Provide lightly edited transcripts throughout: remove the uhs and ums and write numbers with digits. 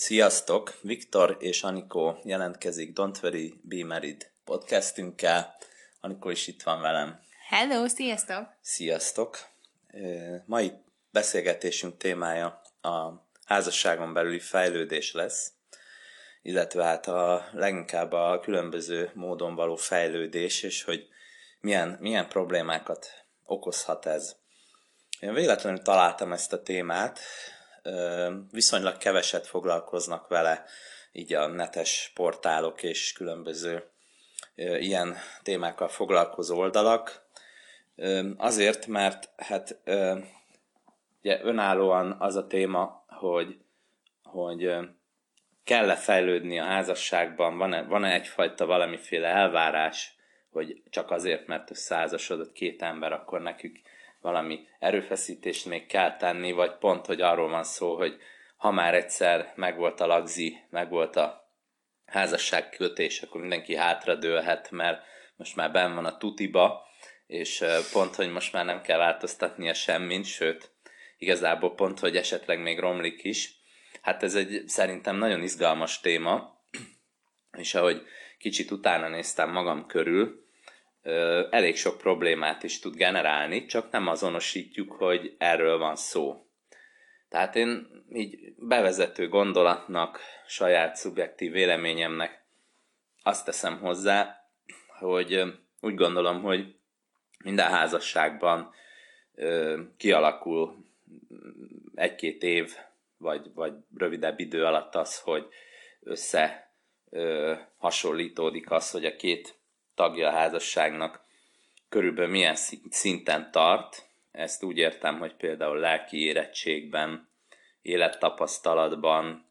Sziasztok! Viktor és Anikó jelentkezik Don't Worry, Be Married podcastünkkel. Anikó is itt van velem. Hello, sziasztok! Sziasztok! Mai beszélgetésünk témája a házasságon belüli fejlődés lesz, illetve hát leginkább a különböző módon való fejlődés, és hogy milyen problémákat okozhat ez. Én véletlenül találtam ezt a témát, viszonylag keveset foglalkoznak vele így a netes portálok és különböző ilyen témákkal foglalkozó oldalak. Azért, mert hát ugye önállóan az a téma, hogy kell-e fejlődni a házasságban, van-e egyfajta valamiféle elvárás, hogy csak azért, mert összeházasodott két ember, akkor nekük valami erőfeszítést még kell tenni, vagy pont, hogy arról van szó, hogy ha már egyszer megvolt a lagzi, megvolt a házasságkötés, akkor mindenki hátradőlhet, mert most már benn van a tutiba, és pont, hogy most már nem kell változtatnia semmit, sőt, igazából pont, hogy esetleg még romlik is. Hát ez egy szerintem nagyon izgalmas téma, és ahogy kicsit utána néztem magam körül, elég sok problémát is tud generálni, csak nem azonosítjuk, hogy erről van szó. Tehát én így bevezető gondolatnak, saját szubjektív véleményemnek azt teszem hozzá, hogy úgy gondolom, hogy minden házasságban kialakul egy-két év, vagy rövidebb idő alatt az, hogy hasonlítódik az, hogy a két tagja a házasságnak körülbelül milyen szinten tart. Ezt úgy értem, hogy például lelki érettségben, élettapasztalatban,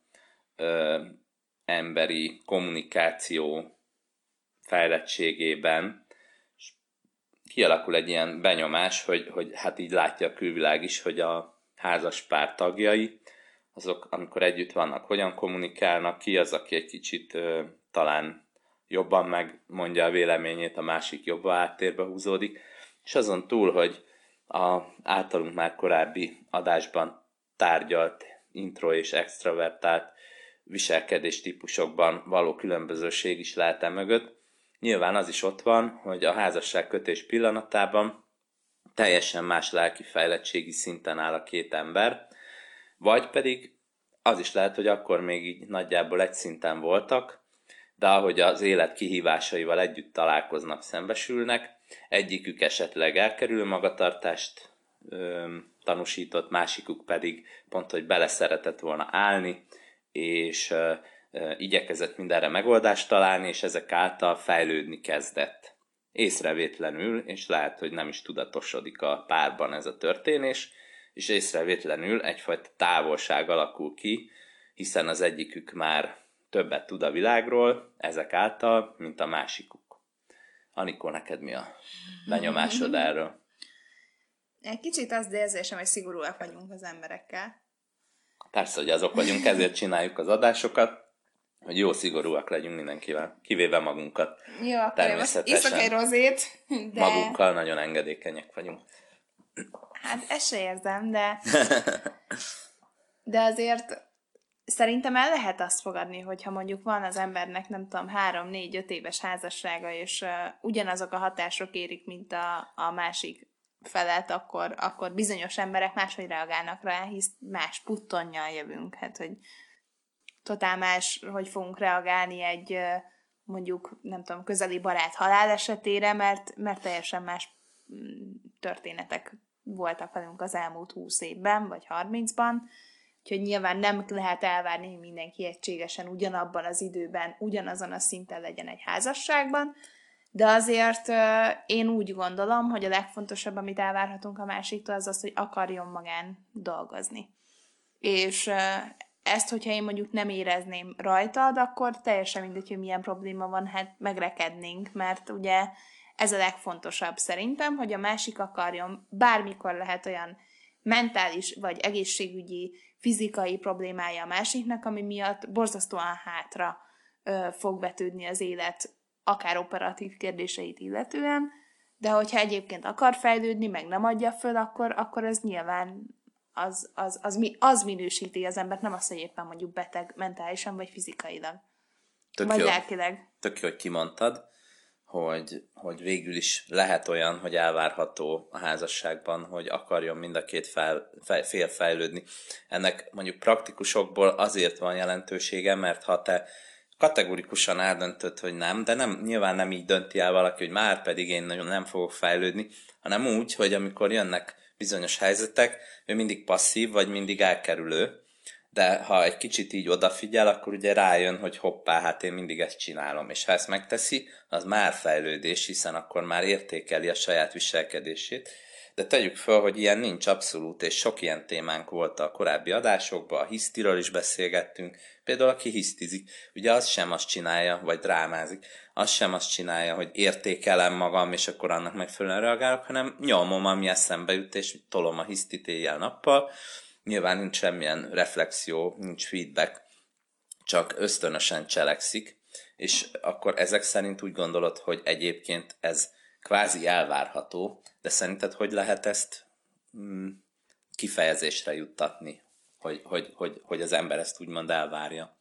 emberi kommunikáció fejlettségében kialakul egy ilyen benyomás, hogy hát így látja a külvilág is, hogy a házaspár tagjai, azok, amikor együtt vannak, hogyan kommunikálnak, ki az, aki egy kicsit talán jobban megmondja a véleményét, a másik jobban áttérbe húzódik, és azon túl, hogy az általunk már korábbi adásban tárgyalt intro és extravertált viselkedés típusokban való különbözőség is lehet mögött. Nyilván az is ott van, hogy a házasságkötés pillanatában teljesen más lelki fejlettségi szinten áll a két ember, vagy pedig az is lehet, hogy akkor még így nagyjából egy szinten voltak, de ahogy az élet kihívásaival együtt találkoznak, szembesülnek, egyikük esetleg elkerülő magatartást tanúsított, másikuk pedig pont, hogy beleszeretett volna állni, és igyekezett mindenre megoldást találni, és ezek által fejlődni kezdett. Észrevétlenül, és lehet, hogy nem is tudatosodik a párban ez a történés, és észrevétlenül egyfajta távolság alakul ki, hiszen az egyikük már többet tud a világról ezek által, mint a másikuk. Anikó, neked mi a benyomásod erről? Egy kicsit az érzésem, hogy szigorúak vagyunk az emberekkel. Persze, hogy azok vagyunk, ezért csináljuk az adásokat, hogy jó szigorúak legyünk mindenkivel, kivéve magunkat. Jó, akkor most iszok egy rozét, de... Magunkkal nagyon engedékenyek vagyunk. Hát ezt se érzem, de azért szerintem el lehet azt fogadni, hogyha mondjuk van az embernek, nem tudom, 3-4-5 éves házassága, és ugyanazok a hatások érik, mint a másik felet, akkor bizonyos emberek máshogy reagálnak rá, hisz más puttonnyal jövünk. Hát, hogy totál más, hogy fogunk reagálni egy mondjuk, nem tudom, közeli barát halál esetére, mert teljesen más történetek voltak velünk az elmúlt 20 évben, vagy 30-ban. Úgyhogy nyilván nem lehet elvárni, hogy mindenki egységesen ugyanabban az időben, ugyanazon a szinten legyen egy házasságban, de azért én úgy gondolom, hogy a legfontosabb, amit elvárhatunk a másiktól, az az, hogy akarjon magán dolgozni. És ezt, hogyha én mondjuk nem érezném rajtad, akkor teljesen mindegy, hogy milyen probléma van, hát megrekednénk, mert ugye ez a legfontosabb szerintem, hogy a másik akarjon, bármikor lehet olyan mentális vagy egészségügyi, fizikai problémája a másiknak, ami miatt borzasztóan hátra fog vetődni az élet, akár operatív kérdéseit illetően, de hogyha egyébként akar fejlődni, meg nem adja föl, akkor ez nyilván az minősíti az embert, nem az, hogy éppen mondjuk beteg mentálisan vagy fizikailag. Vagy lelkileg. Tök jó, hogy kimondtad, hogy végül is lehet olyan, hogy elvárható a házasságban, hogy akarjon mind a két fél fejlődni. Ennek mondjuk praktikusokból azért van jelentősége, mert ha te kategorikusan eldöntöd, hogy nem, de nyilván nem így dönti el valaki, hogy már pedig én nagyon nem fogok fejlődni, hanem úgy, hogy amikor jönnek bizonyos helyzetek, ő mindig passzív, vagy mindig elkerülő, de ha egy kicsit így odafigyel, akkor ugye rájön, hogy hoppá, hát én mindig ezt csinálom, és ha ezt megteszi, az már fejlődés, hiszen akkor már értékeli a saját viselkedését. De tegyük föl, hogy ilyen nincs abszolút, és sok ilyen témánk volt a korábbi adásokban, a hisztiről is beszélgettünk, például aki hisztizik, ugye az sem azt csinálja, vagy drámázik, az sem azt csinálja, hogy értékelem magam, és akkor annak megfelelően reagálok, hanem nyomom, ami eszembe jut, és tolom a hisztit éjjel-nappal. Nyilván nincs semmilyen reflexió, nincs feedback, csak ösztönösen cselekszik, és akkor ezek szerint úgy gondolod, hogy egyébként ez kvázi elvárható, de szerinted hogy lehet ezt kifejezésre juttatni, hogy az ember ezt úgymond elvárja?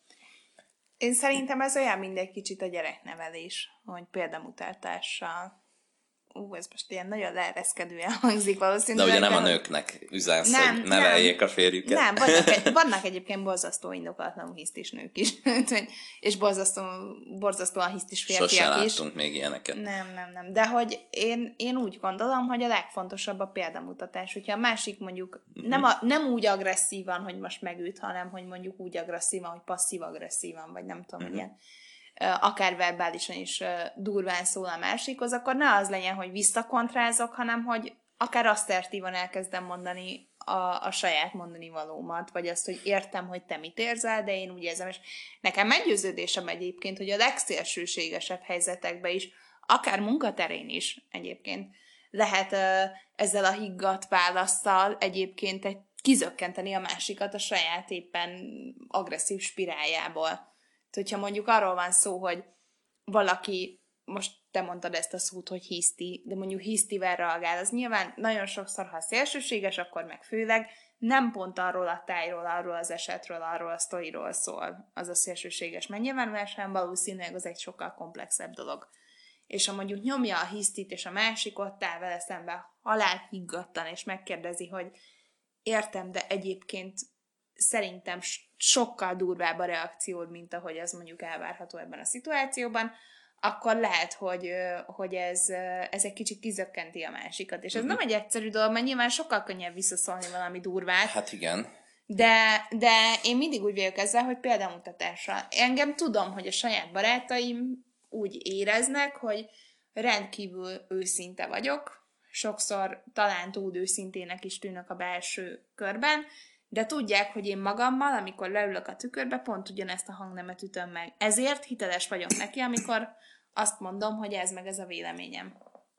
Én szerintem ez olyan, mint egy kicsit a gyereknevelés, hogy példamutatással. Ez most ilyen nagyon leereszkedően hangzik valószínűleg. De ugye nem a nőknek üzensz, hogy neveljék a férjüket. Nem, vannak egyébként borzasztó indokolatlanul hisztis nők is, és borzasztóan hisztis férfiak is. Sosem láttunk még ilyeneket. Nem. De hogy én úgy gondolom, hogy a legfontosabb a példamutatás. Hogyha a másik mondjuk nem úgy agresszívan, hogy most megüt, hanem hogy mondjuk úgy agresszívan, hogy passzív-agresszívan, vagy nem tudom, ilyen akár verbálisan is durván szól a másikhoz, akkor ne az legyen, hogy visszakontrázok, hanem hogy akár asszertívan elkezdem mondani a saját mondani valómat, vagy azt, hogy értem, hogy te mit érzel, de én úgy érzem, és nekem meggyőződésem egyébként, hogy a legszélsőségesebb helyzetekben is, akár munkaterén is egyébként lehet ezzel a higgadt válasszal egyébként kizökkenteni a másikat a saját éppen agresszív spiráljából. Hogyha mondjuk arról van szó, hogy valaki, most te mondtad ezt a szót, hogy hiszti, de mondjuk hisztivel reagál, az nyilván nagyon sokszor, ha szélsőséges, akkor meg főleg nem pont arról a tájról, arról az esetről, arról a sztoriról szól az a szélsőséges megnyilvánulás, hanem valószínűleg az egy sokkal komplexebb dolog. És ha mondjuk nyomja a hisztit, és a másik ott áll vele szemben halálhiggadtan, és megkérdezi, hogy értem, de egyébként szerintem sokkal durvább a reakciód, mint ahogy az mondjuk elvárható ebben a szituációban, akkor lehet, hogy ez egy kicsit kizökkenti a másikat. És ez nem egy egyszerű dolog, mert nyilván sokkal könnyebb visszaszólni valami durvát. Hát igen. De én mindig úgy vagyok ezzel, hogy példamutatásra. Engem tudom, hogy a saját barátaim úgy éreznek, hogy rendkívül őszinte vagyok, sokszor talán túl őszintének is tűnök a belső körben, de tudják, hogy én magammal, amikor leülök a tükörbe, pont ugyanezt a hangnemet ütöm meg. Ezért hiteles vagyok neki, amikor azt mondom, hogy ez meg ez a véleményem.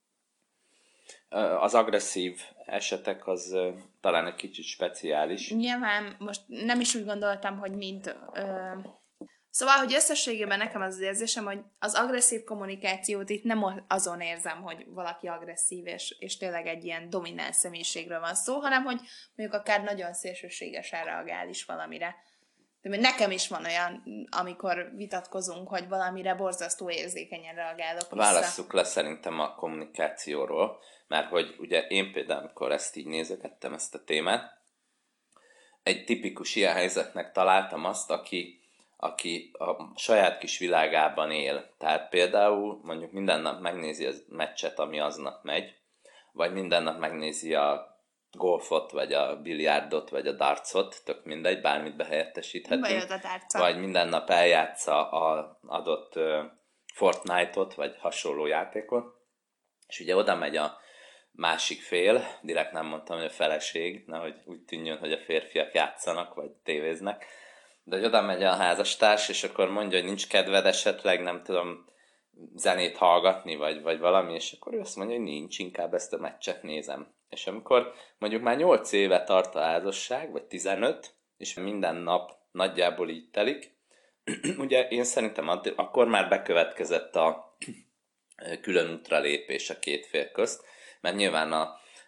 Az agresszív esetek az talán egy kicsit speciális. Nyilván most nem is úgy gondoltam, hogy mint... Szóval, hogy összességében nekem az érzésem, hogy az agresszív kommunikációt itt nem azon érzem, hogy valaki agresszív, és tényleg egy ilyen domináns személyiségről van szó, hanem hogy mondjuk akár nagyon szélsőségesen reagál is valamire. De nekem is van olyan, amikor vitatkozunk, hogy valamire borzasztó érzékenyen reagálok vissza. Válasszuk le szerintem a kommunikációról, mert hogy ugye én például, amikor ezt így nézegettem, ezt a témát, egy tipikus ilyen helyzetnek találtam azt, aki a saját kis világában él. Tehát például mondjuk minden nap megnézi a meccset, ami aznap megy, vagy minden nap megnézi a golfot, vagy a biliárdot, vagy a dartsot, tök mindegy, bármit behelyettesíthetünk. Vagy minden nap eljátsza az adott Fortnite-ot, vagy hasonló játékot. És ugye oda megy a másik fél, direkt nem mondtam, hogy a feleség, nehogy úgy tűnjön, hogy a férfiak játszanak, vagy tévéznek, de hogy oda megy a házastárs, és akkor mondja, hogy nincs kedved esetleg, nem tudom, zenét hallgatni, vagy valami, és akkor ő azt mondja, hogy nincs, inkább ezt a meccset nézem. És amikor mondjuk már 8 éve tart a házasság, vagy 15, és minden nap nagyjából így telik, ugye én szerintem akkor már bekövetkezett a külön útra lépés a két fél közt, mert nyilván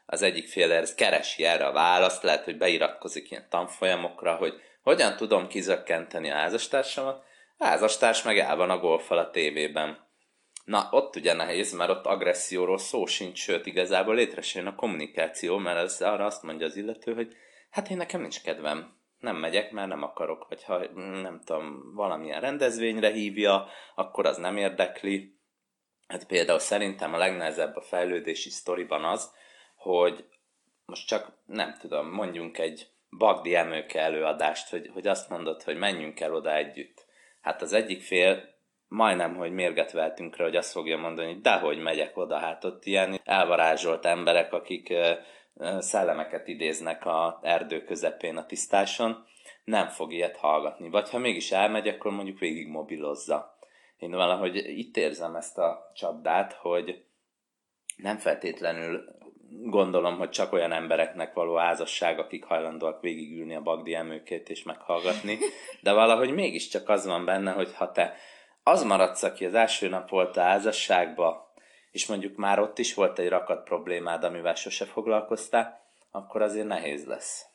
az egyik fél ez keresi erre a választ, lehet, hogy beiratkozik ilyen tanfolyamokra, hogy hogyan tudom kizökkenteni a házastársamat, a házastárs meg el van a golffal a tévében. Na, ott ugye nehéz, mert ott agresszióról szó sincs, sőt, igazából létre se jön a kommunikáció, mert az, arra azt mondja az illető, hogy hát én nekem nincs kedvem, nem megyek, mert nem akarok, vagy ha nem tudom, valamilyen rendezvényre hívja, akkor az nem érdekli. Hát például szerintem a legnehezebb a fejlődési sztoriban az, hogy most csak nem tudom, mondjunk egy Bagdi Emőke előadást, hogy azt mondod, hogy menjünk el oda együtt. Hát az egyik fél majdnem, hogy mérget vehetünk rá, hogy azt fogja mondani, hogy dehogy megyek oda, hát ott ilyen elvarázsolt emberek, akik szellemeket idéznek a erdő közepén a tisztáson, nem fog ilyet hallgatni. Vagy ha mégis elmegy, akkor mondjuk végig mobilozza. Én valahogy itt érzem ezt a csapdát, hogy nem feltétlenül gondolom, hogy csak olyan embereknek való házasság, akik hajlandóak végigülni a Bagdi Emőkét és meghallgatni, de valahogy mégiscsak az van benne, hogy ha te az maradsz, aki az első nap volt a házasságba, és mondjuk már ott is volt egy rakat problémád, amivel sose foglalkoztál, akkor azért nehéz lesz.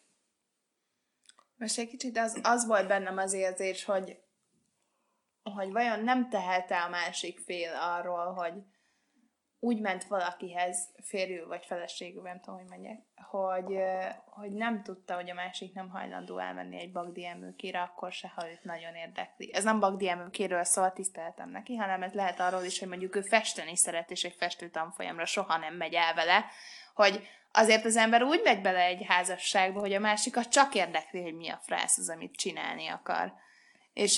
Most egy kicsit az volt bennem az érzés, hogy vajon nem tehet-e a másik fél arról, hogy úgy ment valakihez, férjül vagy feleségül, nem tudom, hogy mondják, hogy nem tudta, hogy a másik nem hajlandó elmenni egy Bagdi Emőkére, akkor se, ha őt nagyon érdekli. Ez nem Bagdi Emőkéről szól, tiszteltem neki, hanem ez lehet arról is, hogy mondjuk ő festeni szeret, és egy festő tanfolyamra soha nem megy el vele, hogy azért az ember úgy megy bele egy házasságba, hogy a másikat csak érdekli, hogy mi a frász az, amit csinálni akar. És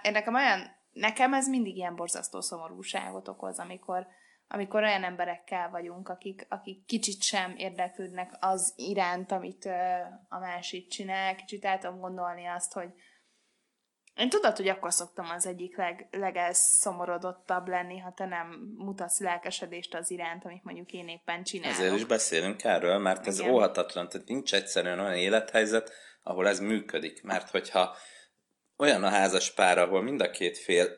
nekem ez mindig ilyen borzasztó szomorúságot okoz, amikor olyan emberekkel vagyunk, akik kicsit sem érdeklődnek az iránt, amit a másik csinál. Kicsit el tudom gondolni azt, hogy én tudod, hogy akkor szoktam az egyik legelszomorodottabb lenni, ha te nem mutatsz lelkesedést az iránt, amit mondjuk én éppen csinálok. Ezért is beszélünk erről, mert ez óhatatlan, tehát nincs egyszerűen olyan élethelyzet, ahol ez működik. Mert hogyha olyan a házas pár, ahol mind a két fél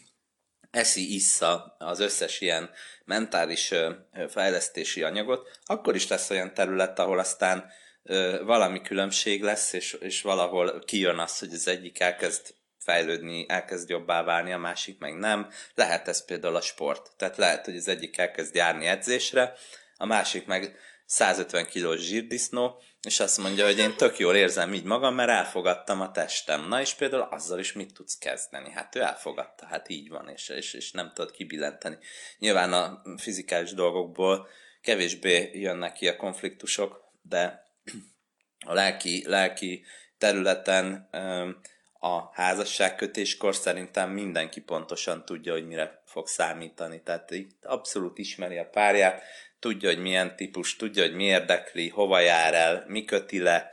issza az összes ilyen mentális fejlesztési anyagot, akkor is lesz olyan terület, ahol aztán valami különbség lesz, és valahol kijön az, hogy az egyik elkezd fejlődni, elkezd jobbá válni, a másik meg nem. Lehet ez például a sport. Tehát lehet, hogy az egyik elkezd járni edzésre, a másik meg 150 kilós zsírdisznó, és azt mondja, hogy én tök jól érzem így magam, mert elfogadtam a testem. Na és például azzal is mit tudsz kezdeni? Hát ő elfogadta, hát így van, és nem tudod kibillenteni. Nyilván a fizikális dolgokból kevésbé jönnek ki a konfliktusok, de a lelki területen a házasságkötéskor szerintem mindenki pontosan tudja, hogy mire fog számítani. Tehát itt abszolút ismeri a párját, tudja, hogy milyen típus, tudja, hogy mi érdekli, hova jár el, mi köti le.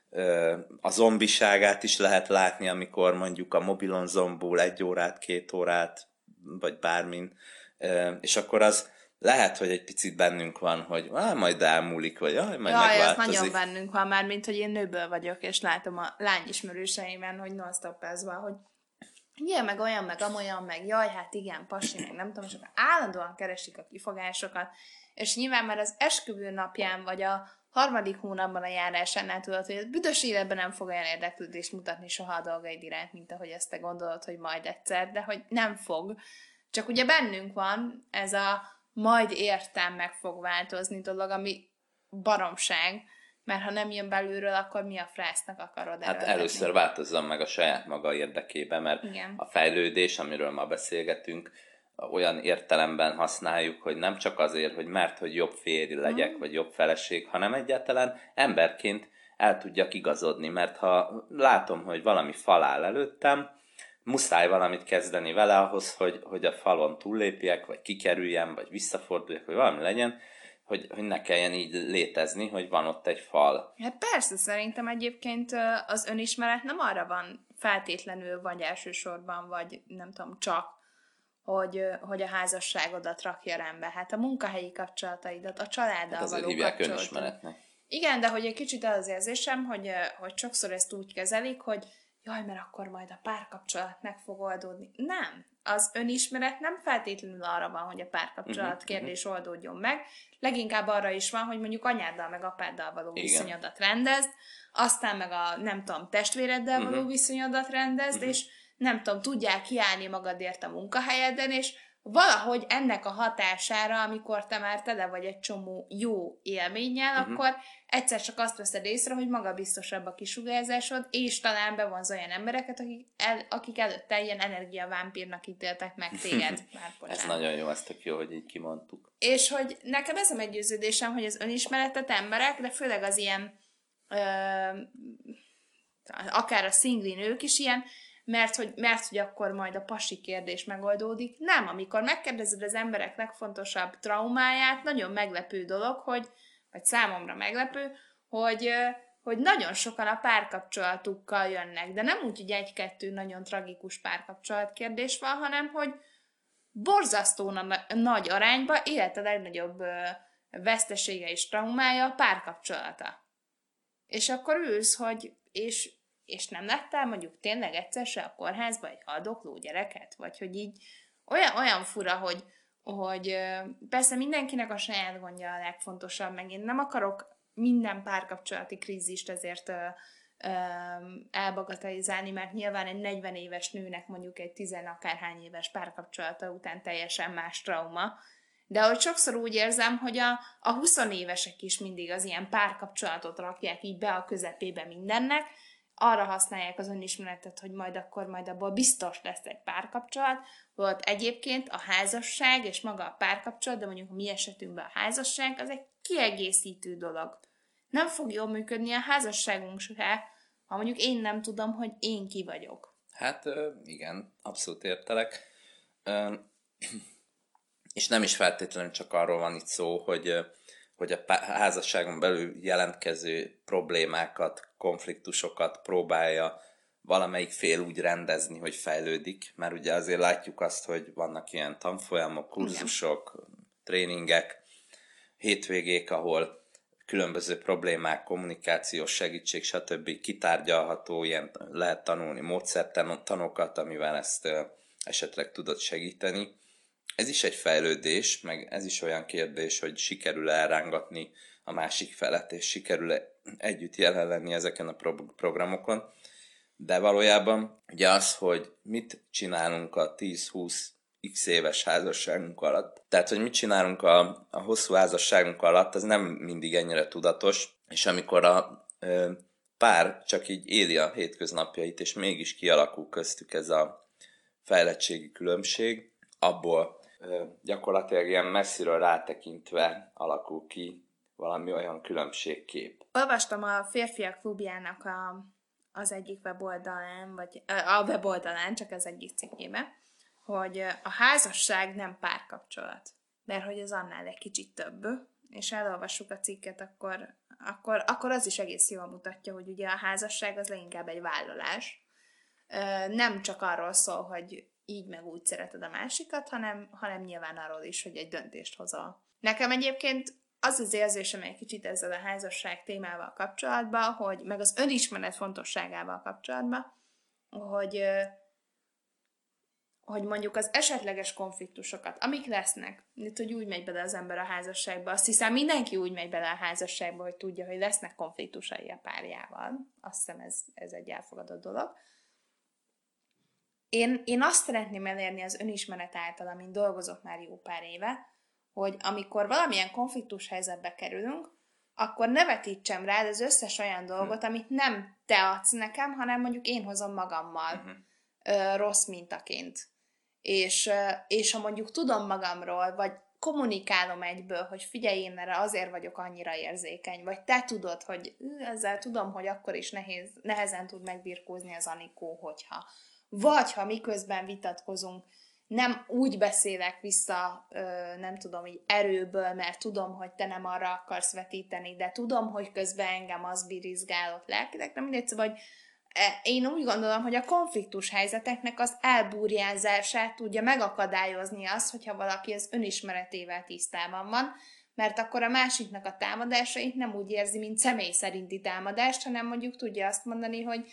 A zombiságát is lehet látni, amikor mondjuk a mobilon zombul 1 órát, 2 órát, vagy bármin. És akkor az lehet, hogy egy picit bennünk van, hogy majd elmúlik, vagy majd megváltozik. Ez nagyon bennünk van már, mint hogy én nőből vagyok, és látom a lányismerőseimen, hogy non-stop ez van, hogy ilyen, meg olyan, meg amolyan, meg jaj, hát igen, pasi, meg nem tudom, és akkor állandóan keresik a kifogásokat, és nyilván már az esküvő napján, vagy a 3. hónapban a járásánál tudod, hogy a büdös életben nem fog olyan érdeklődést mutatni soha a dolgaid iránt, mint ahogy ezt te gondolod, hogy majd egyszer, de hogy nem fog. Csak ugye bennünk van ez a majd értem meg fog változni dolog, ami baromság, mert ha nem jön belülről, akkor mi a frásznak akarod erőltetni? Hát először változzon meg a saját maga érdekében, mert igen. A fejlődés, amiről ma beszélgetünk, olyan értelemben használjuk, hogy nem csak azért, hogy mert hogy jobb férj legyek, vagy jobb feleség, hanem egyáltalán emberként el tudjak igazodni, mert ha látom, hogy valami fal áll előttem, muszáj valamit kezdeni vele ahhoz, hogy a falon túllépjek, vagy kikerüljem, vagy visszaforduljak, vagy valami legyen, hogy ne kelljen így létezni, hogy van ott egy fal. Hát persze, szerintem egyébként az önismeret nem arra van feltétlenül, vagy elsősorban, vagy nem tudom, csak, hogy a házasságodat rakja rendbe. Hát a munkahelyi kapcsolataidat, a családdal hát való hívják önismeretnek. Igen, de hogy egy kicsit az érzésem, hogy sokszor ezt úgy kezelik, hogy jaj, mert akkor majd a párkapcsolat meg fog oldódni. Nem. Az önismeret nem feltétlenül arra van, hogy a párkapcsolat kérdés oldódjon meg. Leginkább arra is van, hogy mondjuk anyáddal meg apáddal való viszonyodat rendezd, aztán meg a, nem tudom, testvéreddel való viszonyodat rendezd, és nem tudom, tudják kiállni magadért a munkahelyeden, és valahogy ennek a hatására, amikor te már tele vagy egy csomó jó élménnyel, akkor egyszer csak azt veszed észre, hogy magabiztosabb a kisugárzásod, és talán bevonz olyan embereket, akik előtte ilyen energiavámpírnak ítéltek meg téged. Ez nagyon jó, ez tök jó, hogy így kimondtuk. És hogy nekem ez a meggyőződésem, hogy az önismeretet emberek, de főleg az ilyen akár a szingli nők is ilyen, mert hogy akkor majd a pasi kérdés megoldódik. Nem, amikor megkérdezed az emberek legfontosabb traumáját, nagyon meglepő dolog, vagy számomra meglepő, hogy nagyon sokan a párkapcsolatukkal jönnek, de nem úgy, hogy egy-kettő nagyon tragikus párkapcsolatkérdés van, hanem hogy borzasztó nagy arányban élete legnagyobb vesztesége és traumája a párkapcsolata. És akkor ülsz, és nem láttál mondjuk tényleg egyszer se a kórházba egy haldokló gyereket? Vagy hogy így olyan fura, hogy persze mindenkinek a saját gondja a legfontosabb, meg én nem akarok minden párkapcsolati krízist ezért elbagatelizálni, mert nyilván egy 40 éves nőnek mondjuk egy 10 akárhány éves párkapcsolata után teljesen más trauma, de hogy sokszor úgy érzem, hogy a 20 évesek is mindig az ilyen párkapcsolatot rakják így be a közepébe mindennek, arra használják az önismeretet, hogy majd abból biztos lesz egy párkapcsolat, volt egyébként a házasság és maga a párkapcsolat, de mondjuk a mi esetünkben a házasság, az egy kiegészítő dolog. Nem fog jól működni a házasságunk se, ha mondjuk én nem tudom, hogy én ki vagyok. Hát igen, abszolút értelek. És nem is feltétlenül csak arról van itt szó, hogy a házasságon belül jelentkező problémákat, konfliktusokat próbálja valamelyik fél úgy rendezni, hogy fejlődik, mert ugye azért látjuk azt, hogy vannak ilyen tanfolyamok, kurzusok, tréningek, hétvégék, ahol különböző problémák, kommunikációs segítség, stb. Kitárgyalható, ilyen lehet tanulni módszertanokat, amivel ezt esetleg tudod segíteni. Ez is egy fejlődés, meg ez is olyan kérdés, hogy sikerül elrángatni a másik felet, és sikerül együtt jelen lenni ezeken a programokon. De valójában ugye az, hogy mit csinálunk a 10-20 x éves házasságunk alatt. Tehát, hogy mit csinálunk a hosszú házasságunk alatt, az nem mindig ennyire tudatos, és amikor a pár csak így éli a hétköznapjait, és mégis kialakul köztük ez a fejlettségi különbség, abból gyakorlatilag ilyen messziről rátekintve alakul ki valami olyan különbségkép. Olvastam a Férfiak Klubjának az egyik weboldalán, vagy a weboldalán, csak az egyik cikkében, hogy a házasság nem párkapcsolat, mert hogy az annál egy kicsit több, és elolvassuk a cikket, akkor az is egész jól mutatja, hogy ugye a házasság az leginkább egy vállalás. Nem csak arról szól, hogy így meg úgy szereted a másikat, hanem nyilván arról is, hogy egy döntést hozol. Nekem egyébként az érzésem egy kicsit ezzel a házasság témával kapcsolatban, meg az önismeret fontosságával kapcsolatban, hogy mondjuk az esetleges konfliktusokat, amik lesznek, hogy úgy megy bele az ember a házasságba, azt hiszem mindenki úgy megy bele a házasságba, hogy tudja, hogy lesznek konfliktusai a párjával. Azt hiszem ez egy elfogadott dolog. Én azt szeretném elérni az önismeret által, amin dolgozok már jó pár éve, hogy amikor valamilyen konfliktus helyzetbe kerülünk, akkor ne vetítsem rád az összes olyan dolgot, amit nem te adsz nekem, hanem mondjuk én hozom magammal rossz mintaként. És ha mondjuk tudom magamról, vagy kommunikálom egyből, hogy figyelj, én erre azért vagyok annyira érzékeny, vagy te tudod, hogy ezzel tudom, hogy akkor is nehezen tud megbirkózni az Anikó, hogyha. Vagy ha miközben vitatkozunk, nem úgy beszélek vissza, nem tudom, így erőből, mert tudom, hogy te nem arra akarsz vetíteni, de tudom, hogy közben engem az birizgálott lelkileg, de mindegy, szóval, hogy én úgy gondolom, hogy a konfliktus helyzeteknek az elburjázását tudja megakadályozni az, hogyha valaki az önismeretével tisztában van, mert akkor a másiknak a támadásait nem úgy érzi, mint személy szerinti támadást, hanem mondjuk tudja azt mondani, hogy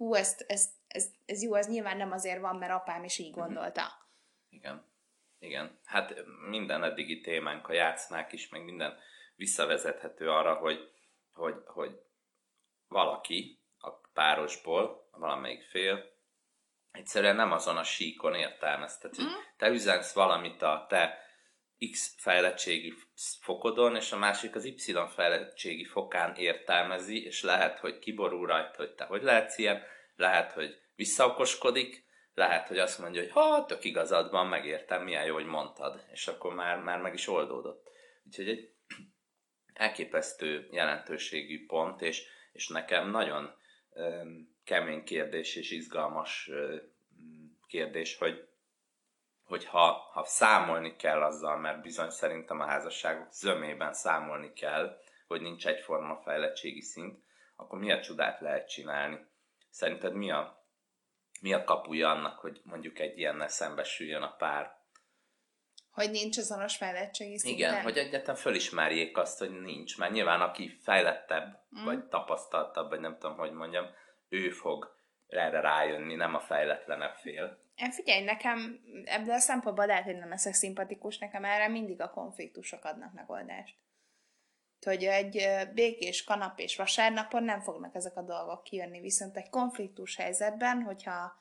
hú, ez jó, ez nyilván nem azért van, mert apám is így gondolta. Igen. Hát minden eddigi témánk, a játszmák is, meg minden visszavezethető arra, hogy valaki a párosból, valamelyik fél, egyszerűen nem azon a síkon értelmeztet. Te üzensz valamit a te X fejlettségi fokodon, és a másik az Y fejlettségi fokán értelmezi, és lehet, hogy kiborul rajta, hogy te hogy lehetsz ilyen, lehet, hogy visszaokoskodik, lehet, hogy azt mondja, hogy tök igazad van, megértem, milyen jó, hogy mondtad, és akkor már meg is oldódott. Úgyhogy egy elképesztő jelentőségű pont, és nekem nagyon kemény kérdés és izgalmas kérdés, hogy ha számolni kell azzal, mert bizony szerintem a házasságok zömében számolni kell, hogy nincs egyforma fejlettségi szint, akkor milyen csodát lehet csinálni? Szerinted mi a kapuja annak, hogy mondjuk egy ilyennel szembesüljön a pár? Hogy nincs azonos fejlettségi szinten? Igen, hogy egyáltalán fölismerjék azt, hogy nincs. Mert nyilván aki fejlettebb, vagy tapasztaltabb, vagy nem tudom, hogy mondjam, ő fog erre rájönni, nem a fejletlenebb fél. Figyelj, nekem ebből a szempontból lehet, hogy nem leszek szimpatikus, nekem erre mindig a konfliktusok adnak megoldást. Hogy egy békés kanapés vasárnapon nem fognak ezek a dolgok kijönni, viszont egy konfliktus helyzetben, hogyha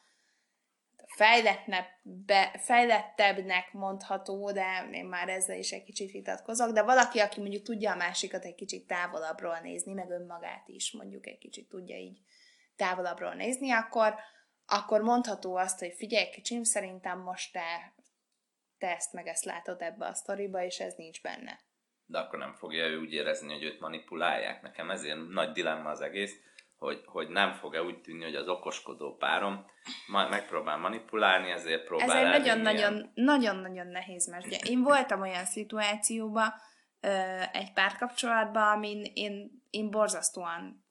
fejlettebbnek mondható, de én már ezzel is egy kicsit vitatkozok, de valaki, aki mondjuk tudja a másikat egy kicsit távolabbról nézni, meg önmagát is mondjuk egy kicsit tudja így távolabbról nézni, akkor mondható azt, hogy figyelj kicsim, szerintem most te ezt meg ezt látod ebbe a sztoriba, és ez nincs benne. De akkor nem fogja ő úgy érezni, hogy őt manipulálják. Nekem ezért nagy dilemma az egész, hogy nem fog-e úgy tűnni, hogy az okoskodó párom megpróbál manipulálni, ezért próbál ez egy nagyon-nagyon nehéz mesdje. Én voltam olyan szituációban, egy párkapcsolatban, amin én borzasztóan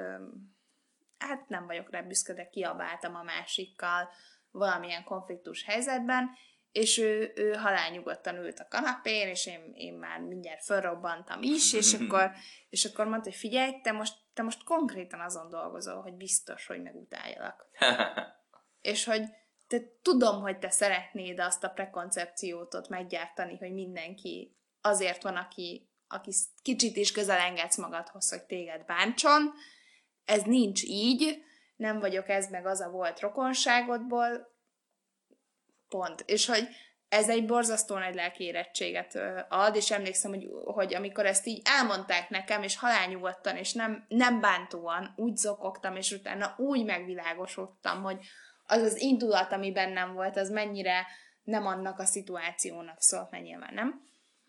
hát nem vagyok rá büszke, de kiabáltam a másikkal valamilyen konfliktus helyzetben, és ő halálnyugodtan ült a kanapén, és én már mindjárt fölrobbantam is, és akkor mondta, hogy figyelj, te most konkrétan azon dolgozol, hogy biztos, hogy megutáljalak. És hogy tudom, hogy te szeretnéd azt a prekoncepciót ott meggyártani, hogy mindenki azért van, aki kicsit is közel engedsz magadhoz, hogy téged bántson. Ez nincs így, nem vagyok ez meg az a volt rokonságodból, pont. És hogy ez egy borzasztó nagy lelki érettséget ad, és emlékszem, hogy amikor ezt így elmondták nekem, és halálnyugodtan, és nem bántóan, úgy zokogtam, és utána úgy megvilágosodtam, hogy az indulat, ami bennem volt, az mennyire nem annak a szituációnak szólt, mert nyilván nem.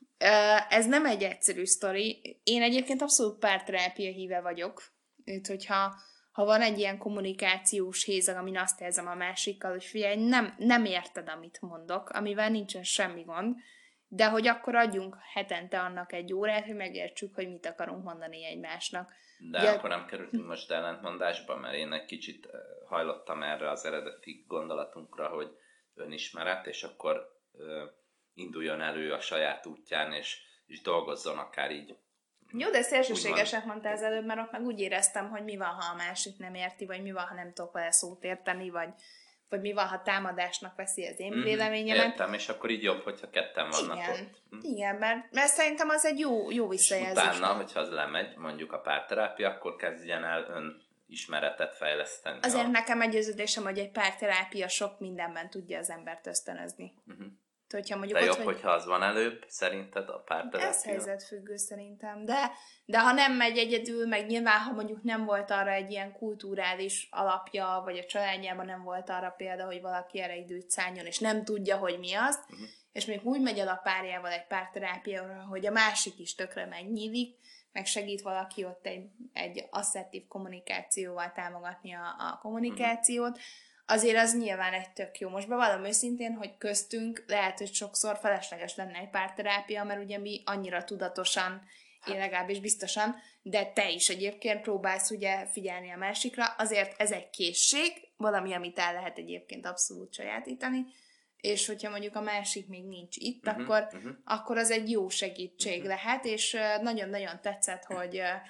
Ez nem egy egyszerű sztori. Én egyébként abszolút párterápia híve vagyok. Hogyha van egy ilyen kommunikációs hézag, amin azt érzem a másikkal, hogy figyelj, nem érted, amit mondok, amivel nincsen semmi gond, de hogy akkor adjunk hetente annak egy órát, hogy megértsük, hogy mit akarunk mondani egymásnak. De ugye, akkor nem kerültünk most ellentmondásba, mert én egy kicsit hajlottam erre az eredeti gondolatunkra, hogy önismeret, és akkor induljon elő a saját útján, és dolgozzon akár így. Jó, de szélsőségeset mondtál az előbb, mert ott meg úgy éreztem, hogy mi van, ha a másik nem érti, vagy mi van, ha nem tudok vele szót érteni, vagy mi van, ha támadásnak veszi az én véleményemet. Értem, és akkor így jobb, hogyha ketten vannak ott. Igen, mert szerintem az egy jó visszajelzés. És utána, hogyha az lemegy, mondjuk a párterápia, akkor kezdjen el önismeretet fejleszteni. Azért nekem meggyőződésem, hogy egy párterápia sok mindenben tudja az embert ösztönözni. Hogyha mondjuk de jobb, hogyha az van előbb, szerinted a párterápia? Ez helyzetfüggő szerintem, de ha nem megy egyedül, meg nyilván, ha mondjuk nem volt arra egy ilyen kulturális alapja, vagy a családjában nem volt arra példa, hogy valaki erre időt szálljon, és nem tudja, hogy mi az, és még úgy megy el a párjával egy párterápiára, hogy a másik is tökre megnyílik, meg segít valaki ott egy asszertív kommunikációval támogatni a kommunikációt, azért az nyilván egy tök jó. Most bevallom őszintén, hogy köztünk lehet, hogy sokszor felesleges lenne egy párterápia, mert ugye mi annyira tudatosan, én legalábbis biztosan, de te is egyébként próbálsz ugye figyelni a másikra, azért ez egy készség, valami, amit el lehet egyébként abszolút sajátítani, és hogyha mondjuk a másik még nincs itt, akkor az egy jó segítség lehet, és nagyon-nagyon tetszett,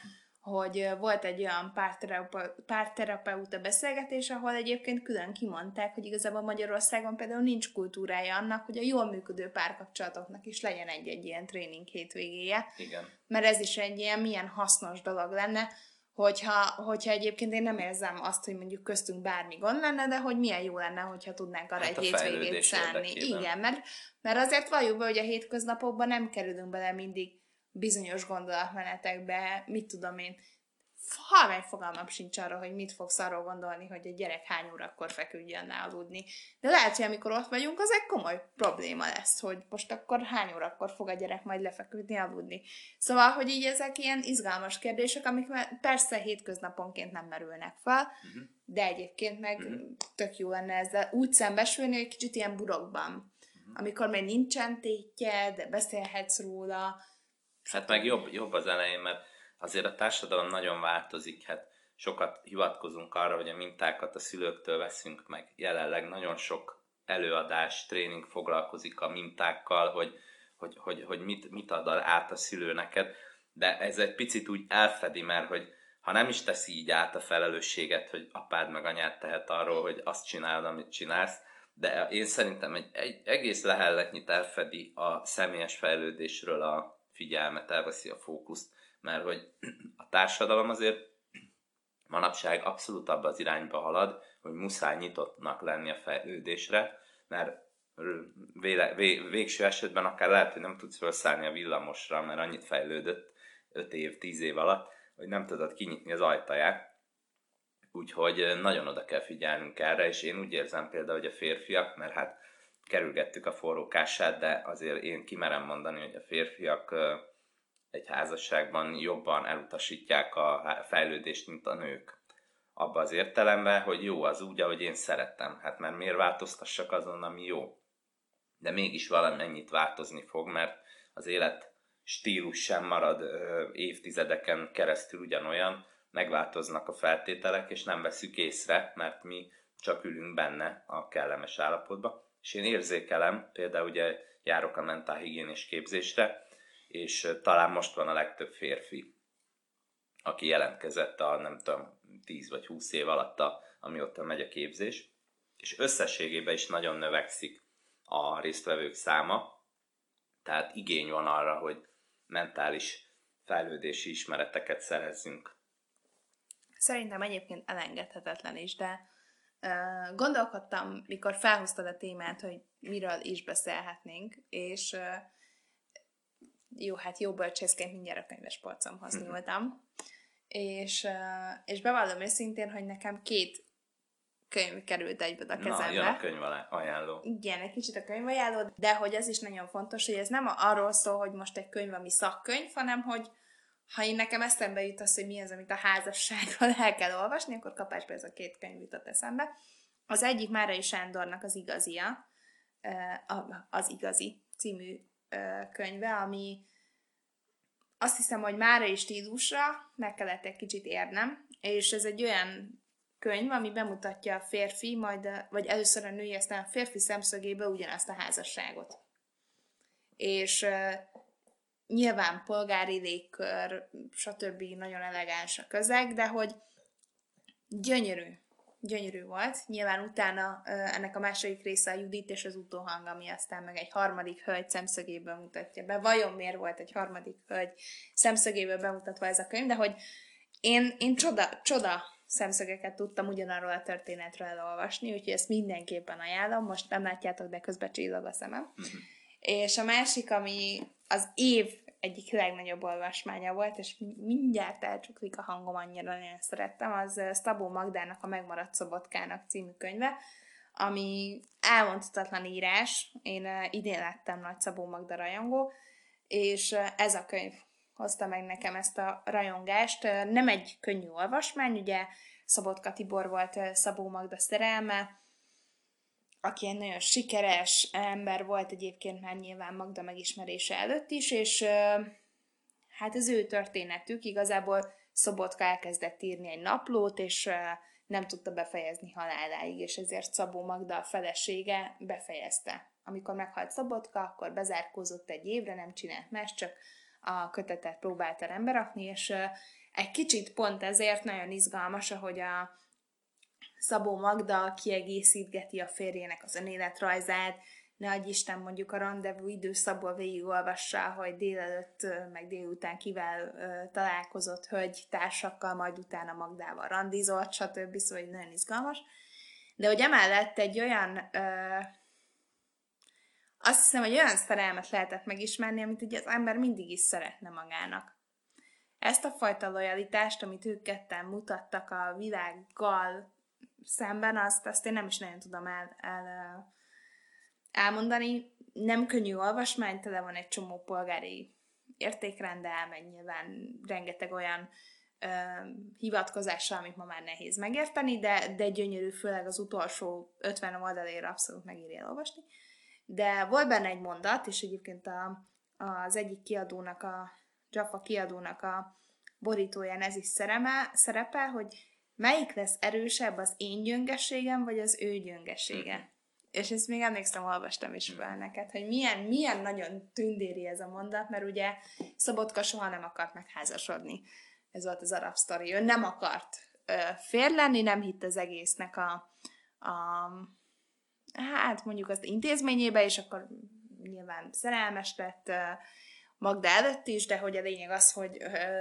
hogy volt egy olyan párterapeuta beszélgetés, ahol egyébként külön kimondták, hogy igazából Magyarországon például nincs kultúrája annak, hogy a jól működő párkapcsolatoknak is legyen egy-egy ilyen tréning hétvégéje. Igen. Mert ez is egy ilyen milyen hasznos dolog lenne, hogyha egyébként én nem érzem azt, hogy mondjuk köztünk bármi gond lenne, de hogy milyen jó lenne, hogyha tudnánk arra egy hétvégét szánni. Igen, mert azért valljuk be, hogy a hétköznapokban nem kerülünk bele mindig bizonyos gondolatmenetekbe, mit tudom én, halvány fogalmam sincs arra, hogy mit fogsz arról gondolni, hogy egy gyerek hány órakor feküdjön le aludni. De lehet, hogy amikor ott vagyunk, az egy komoly probléma lesz, hogy most akkor hány órakor fog a gyerek majd lefeküdni aludni. Szóval, hogy így ezek ilyen izgalmas kérdések, amik persze hétköznaponként nem merülnek fel, de egyébként meg tök jó lenne ezzel úgy szembesülni, hogy kicsit ilyen burokban. Amikor még nincsen tétje, de beszélhetsz róla. Hát meg jobb az elején, mert azért a társadalom nagyon változik, hát sokat hivatkozunk arra, hogy a mintákat a szülőktől veszünk meg. Jelenleg nagyon sok előadás, tréning foglalkozik a mintákkal, hogy mit ad át a szülő neked, de ez egy picit úgy elfedi, mert hogy ha nem is teszi így át a felelősséget, hogy apád meg anyád tehet arról, hogy azt csinálod, amit csinálsz, de én szerintem egy egész lehelletnyit elfedi a személyes fejlődésről a figyelmet, elveszi a fókuszt, mert hogy a társadalom azért manapság abszolút abba az irányba halad, hogy muszáj nyitottnak lenni a fejlődésre, mert végső esetben akár lehet, hogy nem tudsz felszállni a villamosra, mert annyit fejlődött 5 év, 10 év alatt, hogy nem tudod kinyitni az ajtaját. Úgyhogy nagyon oda kell figyelnünk erre, és én úgy érzem például, hogy a férfiak, mert hát kerülgettük a forrókását, de azért én kimerem mondani, hogy a férfiak egy házasságban jobban elutasítják a fejlődést, mint a nők. Abba az értelemben, hogy jó az úgy, ahogy én szerettem. Hát mert miért változtassak azon, ami jó? De mégis valamennyit változni fog, mert az élet stílus sem marad évtizedeken keresztül ugyanolyan, megváltoznak a feltételek, és nem veszük észre, mert mi csak ülünk benne a kellemes állapotba. És én érzékelem, például ugye járok a mentálhigiénés képzésre, és talán most van a legtöbb férfi, aki jelentkezett a nem tudom, 10 vagy 20 év alatt, amióta megy a képzés, és összességében is nagyon növekszik a résztvevők száma, tehát igény van arra, hogy mentális fejlődési ismereteket szerezzünk. Szerintem egyébként elengedhetetlen is, de gondolkodtam, mikor felhoztad a témát, hogy miről is beszélhetnénk, és jó bölcsészként mindjárt a könyves polcomhoz nyúltam, és bevallom őszintén, hogy nekem 2 könyv került egybe a kezembe. Jön a könyv ajánló. Igen, egy kicsit a könyv ajánló, de hogy ez is nagyon fontos, hogy ez nem arról szól, hogy most egy könyv, ami szakkönyv, hanem hogy ha én nekem eszembe jut az, hogy mi az, amit a házasságról el kell olvasni, akkor kapásba ez a 2 könyv jutott eszembe. Az egyik Márai Sándornak az Igazia, az Igazi című könyve, ami azt hiszem, hogy Márai stílusra meg kellett egy kicsit érnem, és ez egy olyan könyv, ami bemutatja a férfi, vagy először a női, aztán a férfi szemszögéből ugyanazt a házasságot. És nyilván polgári légkör, stb. Nagyon elegáns a közeg, de hogy gyönyörű volt. Nyilván utána ennek a második része a Judit és az utóhang, ami aztán meg egy harmadik hölgy szemszögéből mutatja be. Vajon miért volt egy harmadik hölgy szemszögéből bemutatva ez a könyv, de hogy én csoda szemszögeket tudtam ugyanarról a történetről elolvasni, úgyhogy ezt mindenképpen ajánlom, most nem látjátok, de közben csillog a szemem. És a másik, ami az év egyik legnagyobb olvasmánya volt, és mindjárt elcsuklik a hangom, annyira nagyon szerettem, az Szabó Magdának a Megmaradt Szobotkának című könyve, ami elmondhatatlan írás. Én idén lettem nagy Szabó Magda rajongó, és ez a könyv hozta meg nekem ezt a rajongást. Nem egy könnyű olvasmány, ugye Szabotka Tibor volt Szabó Magda szerelme, aki egy nagyon sikeres ember volt egyébként már nyilván Magda megismerése előtt is, és hát az ő történetük, igazából Szobotka elkezdett írni egy naplót, és nem tudta befejezni haláláig, és ezért Szabó Magda a felesége befejezte. Amikor meghalt Szobotka, akkor bezárkózott egy évre, nem csinált más, csak a kötetet próbálta rendbe rakni, és egy kicsit pont ezért nagyon izgalmas, ahogy a Szabó Magda kiegészítgeti a férjének az önéletrajzát, ne adj Isten mondjuk a randevú időszakból végigolvassa, hogy délelőtt meg délután kivel találkozott társakkal, majd utána Magdával randizott, stb. Szóval nagyon izgalmas. De hogy emellett egy olyan, azt hiszem, hogy olyan szerelmet lehetett megismerni, amit ugye az ember mindig is szeretne magának. Ezt a fajta lojalitást, amit ők ketten mutattak a világgal szemben, azt én nem is nagyon tudom elmondani. Nem könnyű olvasmány, tele van egy csomó polgári értékrenddel, meg nyilván rengeteg olyan hivatkozással, amit ma már nehéz megérteni, de gyönyörű, főleg az utolsó 50 oldalére abszolút megéri elolvasni. De volt benne egy mondat, és egyébként az egyik kiadónak, a Jaffa kiadónak a borítóján ez is szerepel, hogy melyik lesz erősebb, az én gyöngeségem, vagy az ő gyöngesége. És ezt még emlékszem, olvastam is fel neked, hogy milyen nagyon tündéri ez a mondat, mert ugye Szabotka soha nem akart megházasodni. Ez volt az arab sztori. Ő nem akart férj lenni, nem hitt az egésznek hát mondjuk az intézményébe, és akkor nyilván szerelmes lett Magda előtt is, de hogy a lényeg az, hogy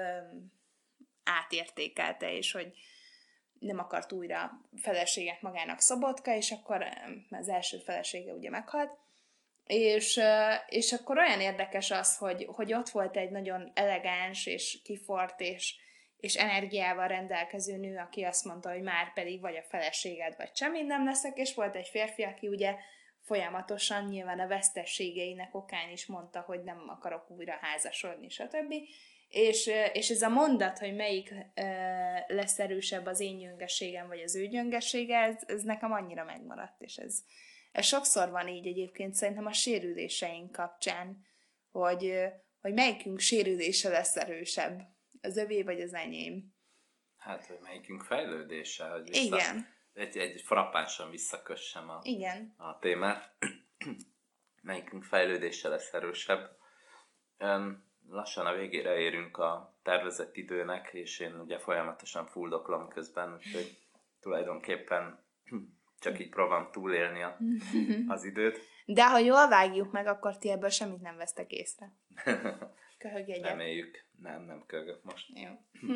átértékelte, és hogy nem akart újra feleséget magának Szabotka, és akkor az első felesége ugye meghalt. És akkor olyan érdekes az, hogy ott volt egy nagyon elegáns, és kifort, és energiával rendelkező nő, aki azt mondta, hogy már pedig vagy a feleséged, vagy semmit nem leszek, és volt egy férfi, aki ugye folyamatosan nyilván a vesztességeinek okán is mondta, hogy nem akarok újra házasodni, stb. És ez a mondat, hogy melyik lesz erősebb, az én gyöngeségem, vagy az ő gyöngesége, ez nekem annyira megmaradt, és ez sokszor van így egyébként szerintem a sérüléseink kapcsán, hogy melyikünk sérülése lesz erősebb, az övé vagy az enyém. Hát, hogy melyikünk fejlődése, hogy igen. Egy frappánsan visszakössem a témát. Melyikünk fejlődése lesz erősebb. Lassan a végére érünk a tervezett időnek, és én ugye folyamatosan fuldoklom közben, úgyhogy tulajdonképpen csak így próbálom túlélni az időt. De ha jól vágjuk meg, akkor ti ebből semmit nem vesztek észre. Köhög egyet. Reméljük. Nem köhögök most. Jó.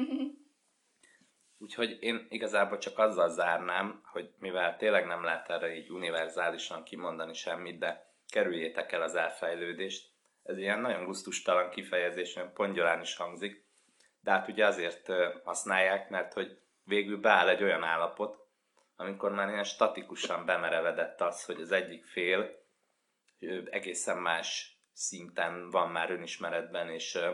Úgyhogy én igazából csak azzal zárnám, hogy mivel tényleg nem lehet erre így univerzálisan kimondani semmit, de kerüljétek el az elfejlődést. Ez ilyen nagyon gusztustalan kifejezés, olyan pongyolán is hangzik, de hát ugye azért használják, mert hogy végül beáll egy olyan állapot, amikor már ilyen statikusan bemerevedett az, hogy az egyik fél egészen más szinten van már önismeretben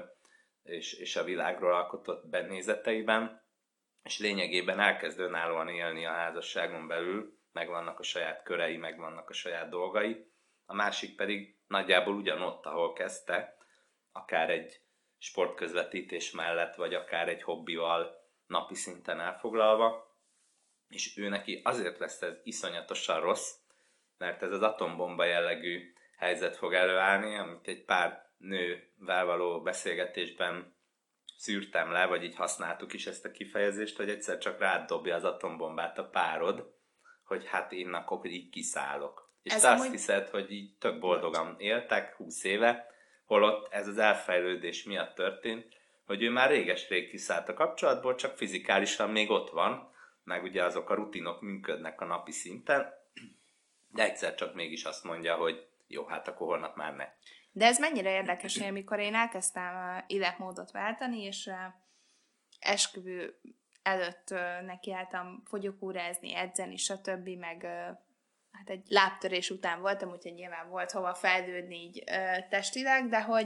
és a világról alkotott benézeteiben, és lényegében elkezd önállóan élni a házasságon belül, megvannak a saját körei, megvannak a saját dolgai, a másik pedig nagyjából ugyanott, ahol kezdte, akár egy sportközvetítés mellett, vagy akár egy hobbival napi szinten elfoglalva, és ő neki azért lesz ez iszonyatosan rossz, mert ez az atombomba jellegű helyzet fog előállni, amit egy pár nővel való beszélgetésben szűrtem le, vagy így használtuk is ezt a kifejezést, hogy egyszer csak rád dobja az atombombát a párod, hogy hát én akkor így kiszállok. És te azt hiszed, hogy így tök boldogan éltek 20 éve, holott ez az elfejlődés miatt történt, hogy ő már réges-rég kiszállt a kapcsolatból, csak fizikálisan még ott van, meg ugye azok a rutinok működnek a napi szinten, de egyszer csak mégis azt mondja, hogy jó, hát akkor holnap már ne. De ez mennyire érdekes, hogy amikor én elkezdtem életmódot váltani, és esküvő előtt nekiálltam fogyókúrázni, edzeni, stb., meg hát egy lábtörés után voltam, úgyhogy nyilván volt hova fejlődni így testileg, de hogy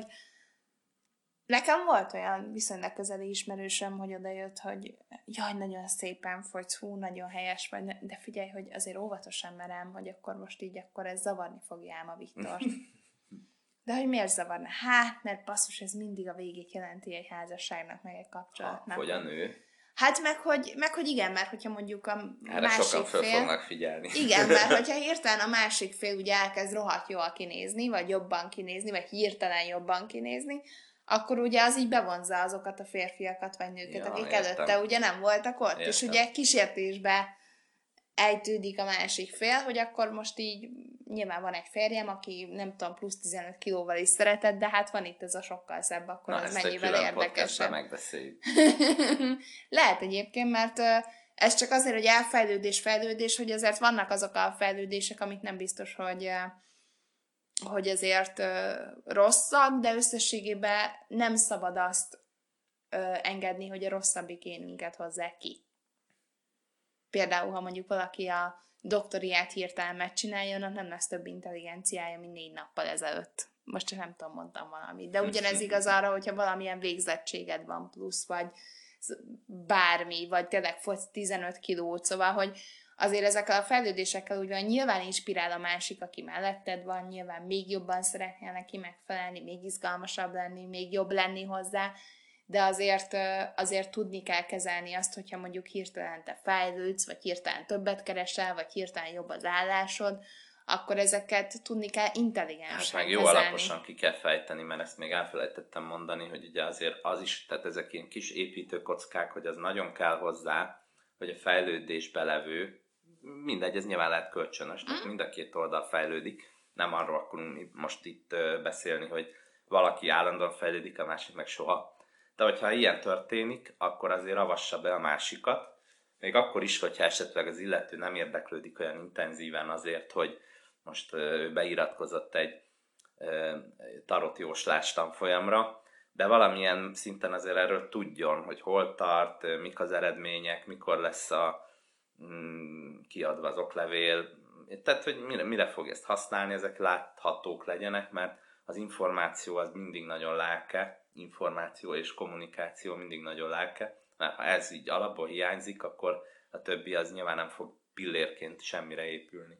nekem volt olyan viszonylag közeli ismerősöm, hogy odajött, hogy jaj, nagyon szépen fogysz, hú, nagyon helyes vagy, de figyelj, hogy azért óvatosan merem, hogy akkor most így, akkor ez zavarni fogja ám a Viktort. De hogy miért zavarna? Hát, mert basszus, ez mindig a végét jelenti egy házasságnak, meg egy kapcsolatnak. Hogy a nő? Hát meg hogy igen, mert hogyha mondjuk a erre másik sokan föl fél... fognak figyelni. Igen, mert hogyha hirtelen a másik fél ugye elkezd rohadt jól kinézni, vagy jobban kinézni, vagy hirtelen jobban kinézni, akkor ugye az így bevonza azokat a férfiakat vagy nőket, Ja, akik értem. előtte ugye nem voltak ott, Értem. és ugye kísértésbe ejtődik a másik fél, hogy akkor most így nyilván van egy férjem, aki nem tudom, plusz 15 kilóval is szeretett, de hát van itt ez a sokkal szebb, akkor Na, ez ezt mennyivel egy külön érdekesebb. megbeszéljük. Lehet egyébként, mert ez csak azért, hogy fejlődés, hogy azért vannak azok a fejlődések, amik nem biztos, hogy azért rosszak, de összességében nem szabad azt engedni, hogy a rosszabbik énünket hozzák ki. Például, ha mondjuk valaki a doktoriát hirtelen megcsinálja, annak nem lesz több intelligenciája, mint 4 nappal ezelőtt. Most csak nem tudom, mondtam valamit. De ugyanez igaz arra, hogyha valamilyen végzettséged van plusz, vagy bármi, vagy tényleg fogysz 15 kilót, szóval, hogy azért ezekkel a fejlődésekkel úgy van, nyilván inspirál a másik, aki melletted van, nyilván még jobban szeretnél neki megfelelni, még izgalmasabb lenni, még jobb lenni hozzá, de azért tudni kell kezelni azt, hogyha mondjuk hirtelen te fejlődsz, vagy hirtelen többet keresel, vagy hirtelen jobb az állásod, akkor ezeket tudni kell intelligensen Hát meg jó kezelni. alaposan ki kell fejteni, mert ezt még elfelejtettem mondani, hogy ugye azért az is, tehát ezek ilyen kis építőkockák, hogy az nagyon kell hozzá, hogy a fejlődésbe levő, mindegy, ez nyilván lehet kölcsönös, tehát mind a két oldal fejlődik. Nem arról akarunk most itt beszélni, hogy valaki állandóan fejlődik, a másik meg soha. De hogyha ilyen történik, akkor azért avassa be a másikat, még akkor is, hogyha esetleg az illető nem érdeklődik olyan intenzíven azért, hogy most ő beiratkozott egy tarotjóslás tanfolyamra, de valamilyen szinten azért erről tudjon, hogy hol tart, mik az eredmények, mikor lesz kiadva az oklevél, tehát hogy mire fog ezt használni, ezek láthatók legyenek, mert az információ az mindig nagyon lelke, információ és kommunikáció mindig nagyon lelke, mert ha ez így alapból hiányzik, akkor a többi az nyilván nem fog pillérként semmire épülni.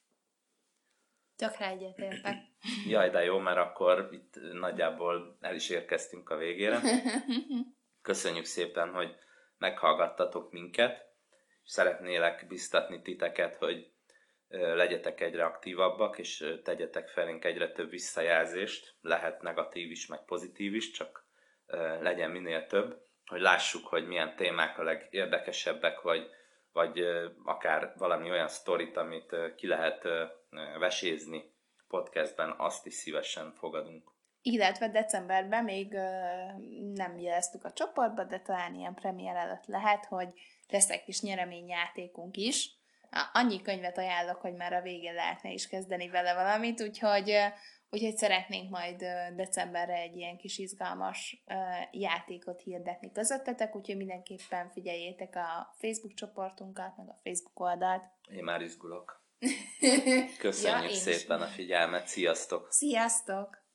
Tökre egyetértek. Jaj, de jó, mert akkor itt nagyjából el is érkeztünk a végére. Köszönjük szépen, hogy meghallgattatok minket, és szeretnélek biztatni titeket, hogy legyetek egyre aktívabbak, és tegyetek felénk egyre több visszajelzést, lehet negatív is, meg pozitív is, csak legyen minél több, hogy lássuk, hogy milyen témák a legérdekesebbek, vagy akár valami olyan sztorit, amit ki lehet vesézni podcastben, azt is szívesen fogadunk. Illetve decemberben még nem jeleztük a csoportba, de talán ilyen premier előtt lehet, hogy lesz egy kis nyereményjátékunk is. Annyi könyvet ajánlok, hogy már a végén lehetne is kezdeni vele valamit, úgyhogy szeretnénk majd decemberre egy ilyen kis izgalmas játékot hirdetni közöttetek, úgyhogy mindenképpen figyeljétek a Facebook csoportunkat, meg a Facebook oldalt. Én már izgulok. Köszönjük szépen a figyelmet, sziasztok! Sziasztok!